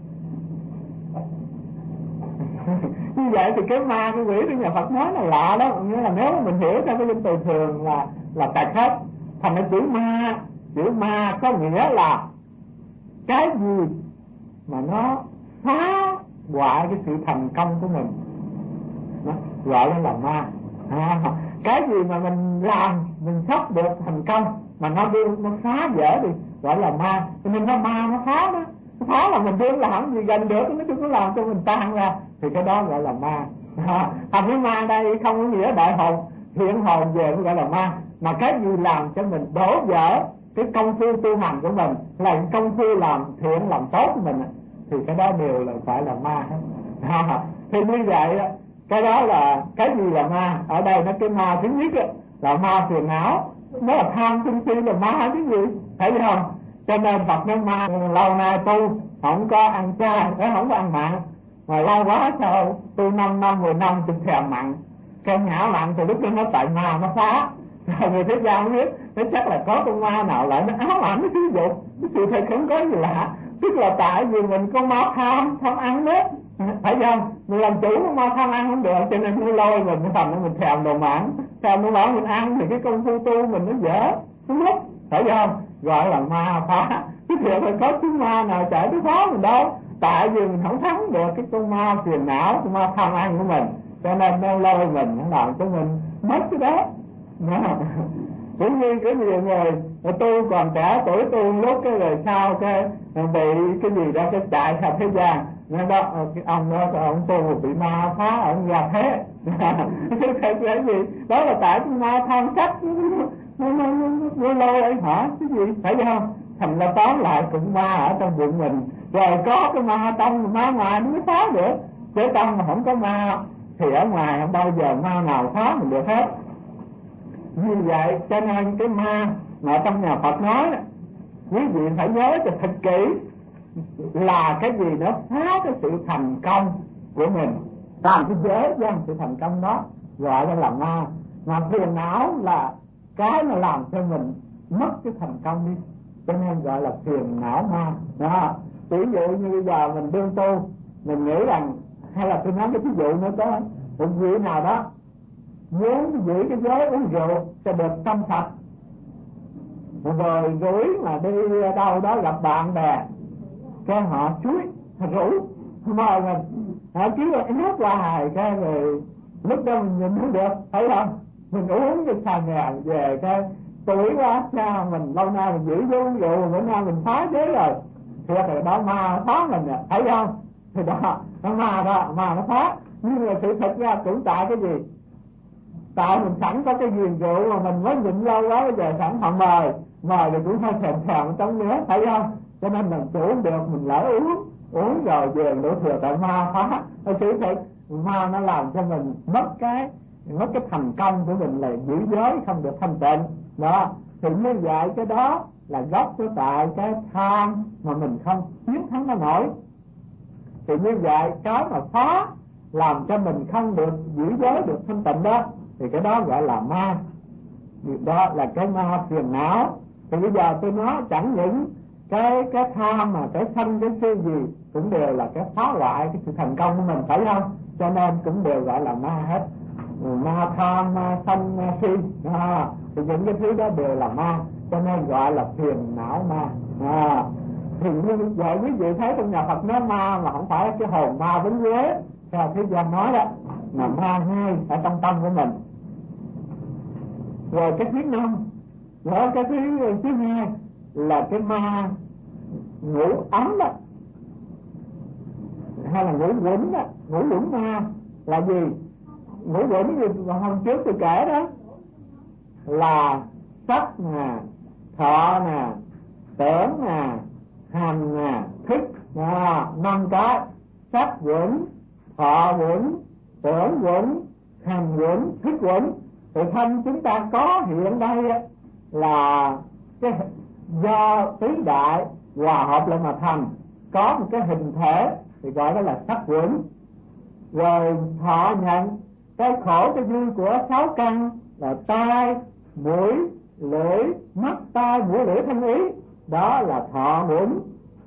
Như vậy thì cái ma cái quỷ trong nhà Phật nói là lạ đó. Nghĩa là nếu mình hiểu theo cái danh từ thường là là tạch hết. Thành ra chữ ma, chữ ma có nghĩa là cái gì mà nó phá hoại cái sự thành công của mình, nó gọi là ma. À, cái gì mà mình làm mình sắp được thành công mà nó đưa nó phá vỡ đi gọi là ma. Cho nên nó ma nó phá đó, nó phá là mình đương làm gì gần được, nó đừng có làm cho mình tan ra, thì cái đó gọi là ma. À, thành cái ma đây không có nghĩa đại hồn hiện hồn về mới gọi là ma, mà cái gì làm cho mình đổ vỡ cái công phu tu hành của mình, là công phu làm thiện làm tốt của mình, thì cái đó đều là phải là ma hết. À, thì như vậy cái đó là cái gì là ma? Ở đây nó cái ma thứ nhất là ma phiền não, nó là tham sân si là ma cái gì, thấy không? Cho nên Phật nói ma lâu nay tu không có ăn chay, không có ăn mặn, mà lâu quá sao tu năm năm mười năm chừng thèm mặn, cái ngã mặn thì lúc đó nó tại ma nó phá. Rồi người thế gian biết nó chắc là có con ma nào lại nó áo ảnh nó sử dụng cái sự thật không có gì lạ, tức là tại vì mình con ma tham tham ăn đấy, phải không? Mình làm chủ nó ma tham ăn không được, cho nên nó lôi mình cái thành mình thèm đồ mãn, thèm đồ mãn mình ăn thì cái công phu tu mình nó dở, nó mất, phải không? Gọi là ma phá. Chứ thiệt là có chúng ma nào chạy tới phá mình đâu, tại vì mình không thắng được cái con ma phiền não, con ma tham ăn của mình, cho nên nó lôi mình, nó làm cho mình mất cái đó. Cũng như cái nhiều người tu còn trẻ tuổi tu lúc cái rồi sau cái bị cái gì đó cái chạy thành thế gian, nên đó cái ông đó ông tu bị ma phá, ông già thế. Cái cái gì đó là tại cái ma tham sắc nó nó nó lôi anh hả cái gì, phải không? Thành ra tóm lại cũng ma ở trong bụng mình, rồi có cái ma trong ma ngoài nó mới phá được, chứ trong mà không có ma thì ở ngoài không bao giờ ma nào phá mình được hết. Như vậy cho nên cái ma mà trong nhà Phật nói, quý vị phải nhớ cho thật kỹ là cái gì nó phá cái sự thành công của mình, làm cái giới dân sự thành công đó gọi là ma. Mà phiền não là cái mà làm cho mình mất cái thành công đi, cho nên gọi là phiền não ma đó. Ví dụ như bây giờ mình đương tu, mình nghĩ rằng, hay là tôi nói cái ví dụ nữa, có một vị nào đó muốn giữ cái giới uống rượu cho được trong sạch, rồi rủi mà đi đâu đó gặp bạn bè, cái họ chuối họ rủ mời mình, họ cứ ép hoài, cái rồi lúc đó mình nhìn không được, thấy không? Mình uống cái xà nhà về cái tuổi quá sao mình lâu nay mình giữ vô uống rượu, bữa nay mình phá giới rồi, thiệt rồi đó ma phá mình nè, thấy không? Thì đó nó ma đó, ma nó phá. Nhưng mà sự thật ra cũng tại cái gì? Tại mình sẵn có cái ghiền rượu mà mình mới nhịn lâu quá, bây giờ sẵn họ mời mời thì cũng hơi thèm thèm trong nữa, thấy không? Cho nên mình chủ được, mình lỡ uống uống rồi về đổ thừa tại ma phá. Sự thật ma nó làm cho mình mất cái mất cái thành công của mình là giữ giới không được thanh tịnh đó. Thì như vậy cái đó là gốc của tại cái tham mà mình không chiến thắng nó nổi. Thì như vậy cái mà phá làm cho mình không được giữ giới được thanh tịnh đó, thì cái đó gọi là ma. Đó là cái ma phiền não. Thì bây giờ tôi nói chẳng những cái cái tham mà cái sanh cái si gì cũng đều là cái phá hoại cái sự thành công của mình, phải không? Cho nên cũng đều gọi là ma hết. Ma tham, ma sanh, ma si à, thì những cái thứ đó đều là ma, cho nên gọi là phiền não ma à. Thì như vậy quý vị thấy trong nhà Phật nói ma mà không phải cái hồn ma bến quế theo thế gian nói đó, mà ma ngay ở trong tâm của mình. Rồi cái thứ năm, rồi cái thứ thứ hai là cái ma ngủ ấm đó, hay là ngủ quẩn đó. Ngủ quẩn ma là gì? Ngũ quẩn như hôm trước tôi kể đó là sắc nè, thọ nè, tưởng nè, hành nè, thức à, năm cái: sắc quẩn, thọ quẩn, tưởng quẩn, hành quẩn, thức quẩn. Thì thân chúng ta có hiện đây là cái do tứ đại hòa hợp lại mà thành, có một cái hình thể thì gọi đó là sắc quẩn. Rồi thọ nhận cái khổ cái vui của sáu căn là tai, mũi, lưỡi, mắt, tai, mũi, lưỡi, thân, ý, đó là thọ quẩn.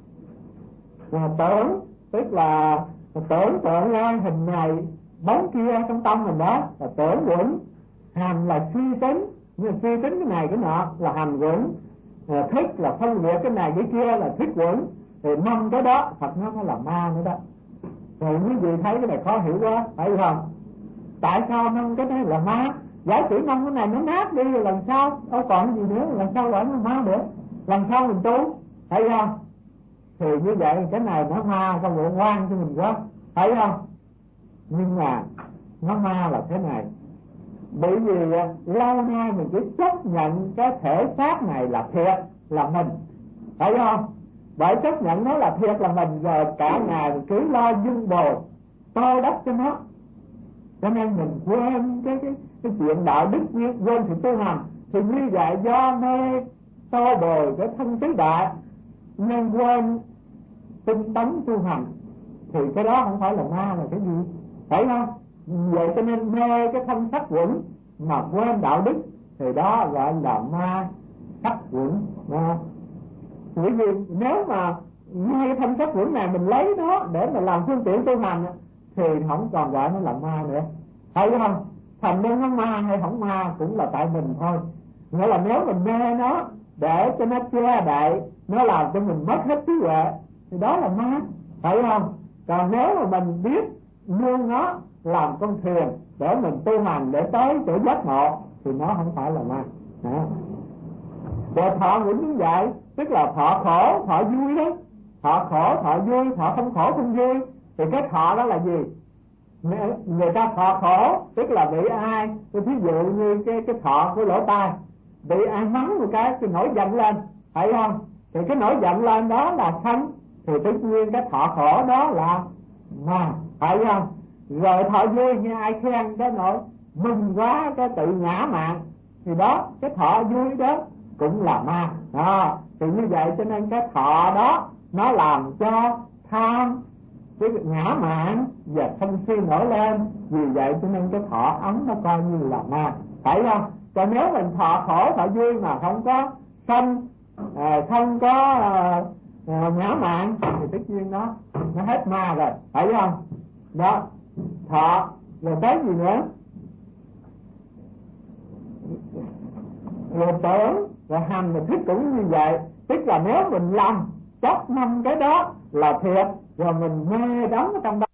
Và tưởng tức là tưởng tượng ra hình này bóng kia trong tâm mình, đó là tưởng quẩn. Hành là suy tính, nhưng suy tính cái này cái nọ là hành quẩn. Thức là phân biệt cái này cái kia là thức quẩn. Thì năm cái đó Phật nói nó là ma nữa đó. Rồi quý vị thấy cái này khó hiểu quá, phải không? Tại sao năm cái này là ma? Giải sử năm cái này nó nát đi rồi làm sao? Đâu còn gì nữa, làm sao gọi nó ma nữa? Làm sao mình tu? Thấy không? Thì như vậy cái này nó ma trong bộ quan cho mình quá, thấy không? Nhưng mà nó ma là thế này, bởi vì lâu nay mình cứ chấp nhận cái thể xác này là thiệt là mình, thấy không? Bởi chấp nhận nó là thiệt là mình, rồi cả ngày mình cứ lo dung bồi tô đắp cho nó, cho nên mình quên cái cái cái chuyện đạo đức, quên sự tu hành. Thì như vậy do mê tô bồi cái thân tứ đại nên quên tinh tấn tu hành, thì cái đó không phải là ma là cái gì, phải không? Vậy cho nên mê cái thân sắc quẩn mà quên đạo đức thì đó gọi là ma sắc quẩn. Bởi vì nếu mà ngay thanh sắc vững này mình lấy nó để mà làm phương tiện tu hành thì không còn gọi nó là ma nữa, thấy không? Thành nên nó ma hay không ma cũng là tại mình thôi. Nghĩa là nếu mình mê nó để cho nó che đậy, nó làm cho mình mất hết trí huệ thì đó là ma, phải không? Còn nếu mà mình biết nuôi nó làm con thuyền để mình tu hành để tới chỗ giác ngộ thì nó không phải là ma. Đó. Rồi thọ ngữ như vậy tức là thọ khổ thọ vui đó, thọ khổ thọ vui, thọ không khổ không vui. Thì cái thọ đó là gì? Người ta thọ khổ tức là bị ai, ví dụ như cái cái thọ của lỗ tai, bị ai mắng một cái thì nổi giận lên, phải không? Thì cái nổi giận lên đó là sân, thì tất nhiên cái thọ khổ đó là ma, phải không? Rồi thọ vui như ai khen cái nỗi mừng quá cái tự ngã mạn, thì đó cái thọ vui đó cũng là ma. Đó, thì như vậy cho nên cái thọ đó nó làm cho tham, cái ngã mạn và sân si nổi lên, vì vậy cho nên cái thọ ấm nó coi như là ma, phải không? Còn nếu mình thọ khổ thọ vui mà không có sân, à, không có à, à, ngã mạn thì tất nhiên nó nó hết ma rồi, phải không? Đó, thọ rồi tới gì nữa? Rồi tưởng, rồi hành, rồi thích cũng như vậy. Tức là nếu mình làm chấp năm cái đó là thiệt, rồi mình mê đắm ở trong đó